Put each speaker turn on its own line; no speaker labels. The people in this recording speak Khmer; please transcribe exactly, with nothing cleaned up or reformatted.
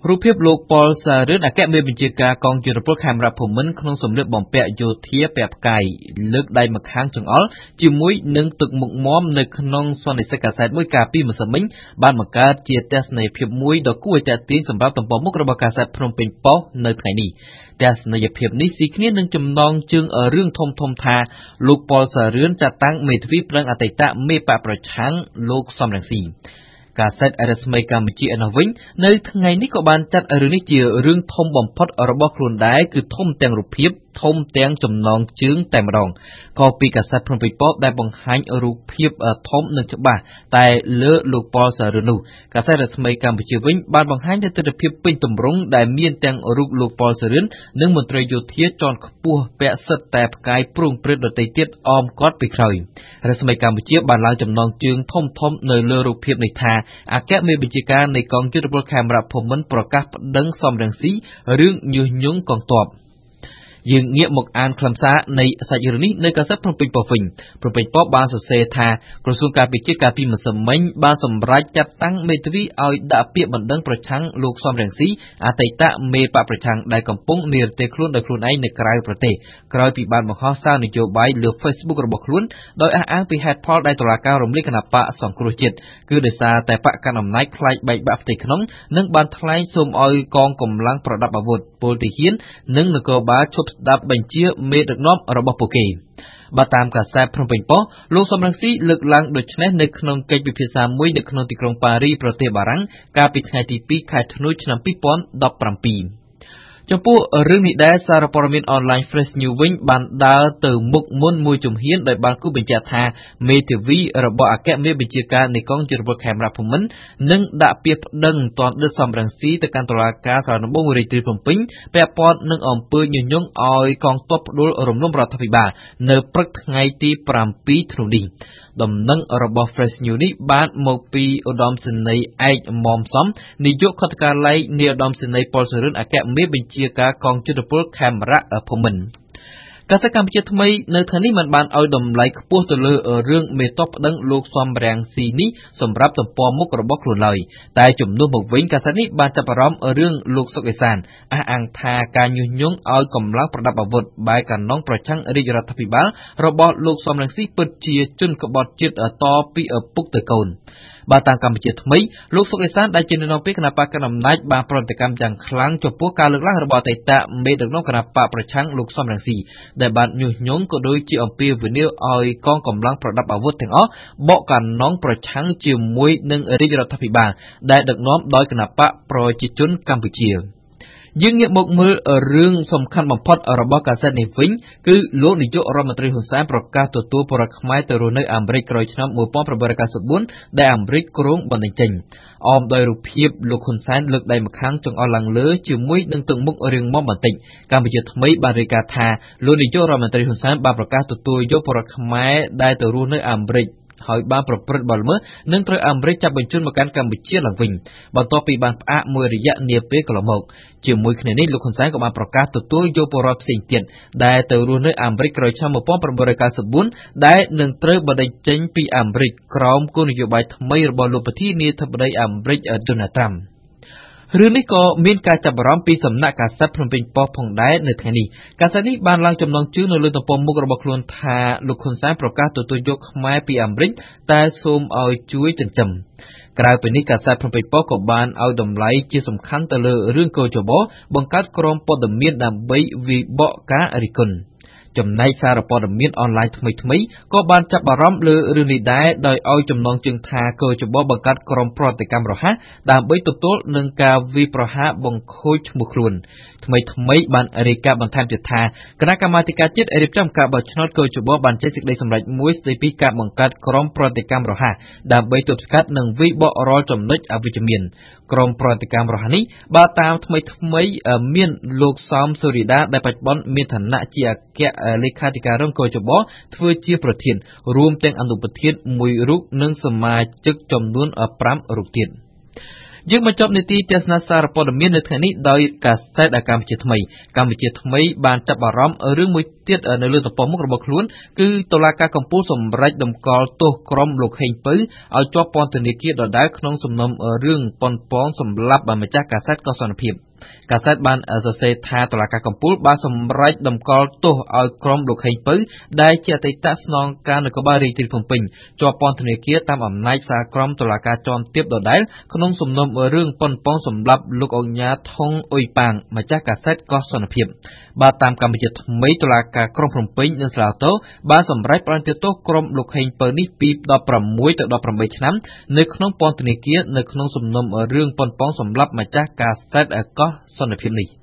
រូបភាពលោកប៉ុលសារឿនអគ្គមេបញ្ជាការកងយុទ្ធពលខេមរៈភូមិន្ទក្នុងសម្លៀកបំពាក់យោធាពាក់ផ្កាយលើកដៃម្ខាងចង្អុលជាមួយនឹងទឹកមុខមាំនៅក្នុងសន្និសីទកាសែតមួយកាលពីម្សិលមិញបានបង្កើតជាទស្សនីយភាពមួយដ៏គួរឲ្យទាក់ទាញសម្រាប់ទំព័រមុខរបស់កាសែតភ្នំពេញប៉ុស្តិ៍នៅថ្ងៃនេះទស្សនីយភាពនេះស៊ីគ្នានឹងចំណងជើងរឿងធំធំថាលោកប៉ុលសារឿនចាត់តាំងមេធាវីប្រឹងអតីតមេបកប្រឆាំងលោកសំរងស៊ីកាសែតរស្មីកម្ពុជាឯនោះវិញនៅថ្ងៃនេះក៏បានចាត់រឿងនេះជារឿងធំបំផុតរបស់ខ្លួនដែរគឺធំទាំងរូបភាពធំទាំងចំណងជើងតែម្ដងក៏ពីកាសែតភ្នំពេញប៉ុស្តិ៍ដែលបង្ហាញរូបភាពធំនិងច្បាស់តែលើលោកប៉ុលសារឿននោះកាសែតរស្មីកម្ពុជាវិញបានបង្ហាញនូវទិដ្ឋភាពពេញទម្រង់ដែលមានទាំងរូបលោកប៉ុលសារឿននិងមន្ត្រីយោធាជាន់ខ្ពស់ពាក់សិទ្ធតែផ្កាយព្រួងព្រាតដទៃទៀតអមគាត់ពីក្រោយរស្មីកម្ពុជាបានឡើងចំណងជើងធំធំនៅលើរូបភាពនេះថាអគ្គមេបញ្ជាការនៃកងយុទ្ធពលខេមរៈភូមិន្ទប្រកាសប្តឹងសំរងស៊ីរឿងញុះញង់កងទ័ពយើងងាកមកអានខ្លឹមសារនៃសាច់រឿងនេះនៅកាសែតភ្នំពេញប៉ុស្តិ៍វិញភ្នំពេញប៉ុស្តិ៍បានសរសេរថាក្រសួងការពារជាតិកាលពីម្សិលមិញបានសម្រេចចាត់តាំងមេធាវីឲ្យដាក់ពាក្យបណ្ដឹងប្រឆាំងលោកសំរងស៊ីអតីតមេបកប្រឆាំងដែលកំពុងនិរទេសខ្លួនដោយខ្លួនឯងនៅក្រៅប្រទេសក្រោយពីបានបង្ហោះសារនយោបាយលើ Facebook របស់ខ្លួនដោយអះអាងពីហេតុផលដែលតុលាការរំលាយគណៈបកសង្គ្រោះជាតិគឺដោយសារតែបកកណ្ដាលអំណាចខ្លាចបែកបាក់ផ្ទៃក្នុងនិងបានថ្លែងសូមឲ្យកងកម្លាំងប្រដាប់អាវុធពលទាហាននិងនគរបាលឈប់ស្ដាប់បញ្ជាមេដឹកនាំរបស់ពួកគេបើតាមកាសែតភ្នំពេញប៉ុស្តិ៍លោកសំរងស៊ីលើកឡើងដូចនេះនៅក្នុងកិច្ចពិភាក្សាមួយនៅក្នុងទីក្រុងប៉ារីប្រទេសបារាំងកាលពីថ្ងៃទីពីរខែធ្នូឆ្នាំពីរពាន់ដប់ប្រាំពីរចំពោះរឿងនេះដែរសារព័ត៌មានអនឡាញ Fresh News វិញបានដើរទៅមុខមុនមួយជំហានដោយបានគូបញ្ជាក់ថាមេធាវីរបស់អគ្គមេបញ្ជាការនៃកងយុទ្ធពលខេមរៈភូមិន្ទនឹងដាក់ពាក្យប្តឹងទណ្ឌិតសំរងស៊ីទៅកាន់តុលាការសាលាដំបងរាជធានីភ្នំពេញពាក់ព័ន្ធនឹងអំពើញុះញង់ឲ្យកងទ័ពផ្ដួលរំលំរដ្ឋាភិបាលនៅព្រឹកថ្ងៃទីប្រាំពីរធ្នូនេះដំណឹងរបស់ Fresh News នេះបានមកពីឧត្តមសេនីយ៍ឯកមុំសំនាយកខុទ្ទកាល័យនាយឧត្តមសេនីយ៍ប៉ុលសារឿនអគ្គមេបញ្ជាការកងយុទ្ធពលខេមរៈភូមិន្ទកាសែតកម្ពុជាថ្មីនៅថ្ងៃនេះមិនបានឲ្យតម្លៃខ្ពស់ទៅលើរឿងមេតបប្តឹងលោកសំរងស៊ីនេះសម្រាប់ទំព័រមុខរបស់ខ្លួនឡើយតែជំនួសមកវិញកាសែតនេះបានចាប់អារម្មណ៍រឿងលោកសុកអេសានអះអាងថាការញុះញង់ឲ្យកម្លាំងប្រដាប់អាវុធបែកកណ្ដងប្រឆាំងរាជរដ្ឋាភិបាលរបស់លោកសំរងស៊ីពិតជាជនក្បត់ជាតិតពីឪពុកទៅកូនបើតាមកម្ពុជាថ្មីលោកសុកអេសានដែលជានាយកពីគណៈបកកណ្ដាលអំណាចបានប្រតិកម្មយ៉ាងខ្លាំងចំពោះការលើកឡើងរបស់អតីតមេដឹកនាំគណៈបកប្រឆាំងលោកសំរងស៊ីដែលបានញុះញង់ក៏ដូចជាអំពាវនាវឲ្យកងកម្លាំងប្រដាប់អាវុធទាំងអស់បកកណ្ដងប្រឆាំងជាមួយនឹងរាជរដ្ឋាភិបាលដែលដឹកនាំដោយគណៈបកប្រជាជនកម្ពុជាយើងងាកមកមើលរឿងសំខាន់បំផុតរបស់កាសែតនេះវិញគឺលោកនាយករដ្ឋមន្ត្រីហ៊ុនសែនប្រកាសទទួលពលរដ្ឋខ្មែរទៅរស់នៅអាមេរិកក្រោយឆ្នាំmột nghìn chín trăm chín mươi tưដែលអាមេរិកគ្រោងបណ្តេញចេញអមដោយរូបភាពលោកហ៊ុនសែនលើកដៃម្ខាងចង្អុលឡើងលើជាមួយនឹងទឹកមុខរាងមាំបន្តិចកម្ពុជាថ្មីបានរាយការណ៍ថាលោកនាយករដ្ឋមន្ត្រីហ៊ុនសែនបានប្រកាសទទួលយកពលរដ្ឋខ្មែរដែលទៅរស់នៅអាមេរិកហើយបានប្រព្រឹត្តបទល្មើសនិងត្រូវអាមេរិកចាប់បញ្ជូនមកកាន់កម្ពុជាឡើងវិញបន្ទាប់ពីបានផ្អាកមួយរយៈនាពេលកន្លងមកជាមួយគ្នានេះលោកហ៊ុនសែនក៏បានប្រកាសទទួលយកពលរដ្ឋផ្សេងទៀតដែលទៅរស់នៅអាមេរិកក្រោយឆ្នាំmột nghìn chín trăm chín mươi tưដែលនឹងត្រូវបណ្តេញចេញពីអាមេរិកក្រោមគោលនយោបាយថ្មីរបស់លោកប្រធានាធិបតីអាមេរិកដូណាល់ត្រាំរឿងនេះក៏មានការចាប់អារម្មណ៍ពីសំណាក់កាសែតភ្នំពេញប៉ុស្តិ៍ផងដែរនៅថ្ងៃនេះកាសែតនេះបានឡើងចំណងជើងនៅលើទំព័រមុខរបស់ខ្លួនថាលោកហ៊ុនសែនប្រកាសទទួលយកខ្មែរពីអាមេរិកតែសូមឲ្យជួយចិញ្ចឹមក្រៅពីនេះកាសែតភ្នំពេញប៉ុស្តិ៍ក៏បានឲ្យតម្លៃជាសំខាន់ទៅលើរឿងកោជបបង្កើតក្រុមព័ត៌មានដើម្បីវិបកការរិះគន់ចំណែកសារព័ត៌មានអនឡាញថ្មីថ្មីក៏បានចាប់អារម្មណ៍លើរឿងនេះដែរដោយឲ្យចំណងជើងថាកោជបបង្កើតក្រុមប្រតិកម្មរហ័សដើម្បីទល់នឹងការវាយប្រហារបង្ខូចឈ្មោះខ្លួនថ្មីថ្មីបានរាយការណ៍បន្ថែមទៀតថាគណៈកម្មាធិការជាតិរៀបចំការបោះឆ្នោតកោជបបានចេញសេចក្តីសម្រេចមួយស្តីពីការបង្កើតក្រុមប្រតិកម្មរហ័សដើម្បីទប់ស្កាត់និងវាយបករាល់ចំណុចអវិជ្ជមានក្រុមប្រតិកម្មរហ័សនេះបើតាមថ្មីថ្មីមានលោកសំសូរីដាដែលបច្ចុប្បន្នមានឋានៈជាអគ្គលេខាធិការរងកោជបធ្វើជាប្រធានរួមទាំងអនុប្រធានមួយរូបនិងសមាជិកចំនួនប្រាំរូបទៀតយើងបញ្ចប់នីតិទស្សនសារព័ត៌មាននៅថ្ងៃនេះដោយកាសែតកម្ពុជាថ្មីកម្ពុជាថ្មីបានចាប់អារម្មណ៍រឿងមួយទៀតនៅលើទំព័រមុខរបស់ខ្លួនគឺតុលាការកំពូលសម្រេចតម្កល់ទោសក្រុមលោកហេងពៅឲ្យជាប់ពន្ធនាគារដដែលក្នុងសំណុំរឿងប៉ុនប៉ងសម្លាប់ម្ចាស់កាសែតកសនភាពកាសែតបានសរសេរថាតុលាការកំពូលបានសម្រេចតម្កល់ទោសឲ្យក្រុមលោកហេងពៅដែលជាអតីតស្នងការនគរបាលរាជធានីភ្នំពេញជាប់ពន្ធនាគារតាមអំណាចសារក្រមតុលាការជាន់ទាបដដែលក្នុងសំណុំរឿងប៉ុនប៉ងសម្លាប់លោកអញ្ញាថងអ៊ុយប៉ាងម្ចាស់កាសែតកសនភាពបាទតាមកម្ពុជាថ្មីតុលាការក្រុងភ្នំពេញនិងសាឡាវតូបានសម្រេចផ្តន្ទាទោសក្រុមលោកហេងពៅនេះពីដប់ប្រាំមួយទៅដប់ប្រាំបីឆ្នាំនៅក្នុងពន្ធនាគារនៅក្នុងសំណុំរឿងប៉ុនប៉ងសម្លាប់ម្ចាស់កាសែតកសនភាពនេះ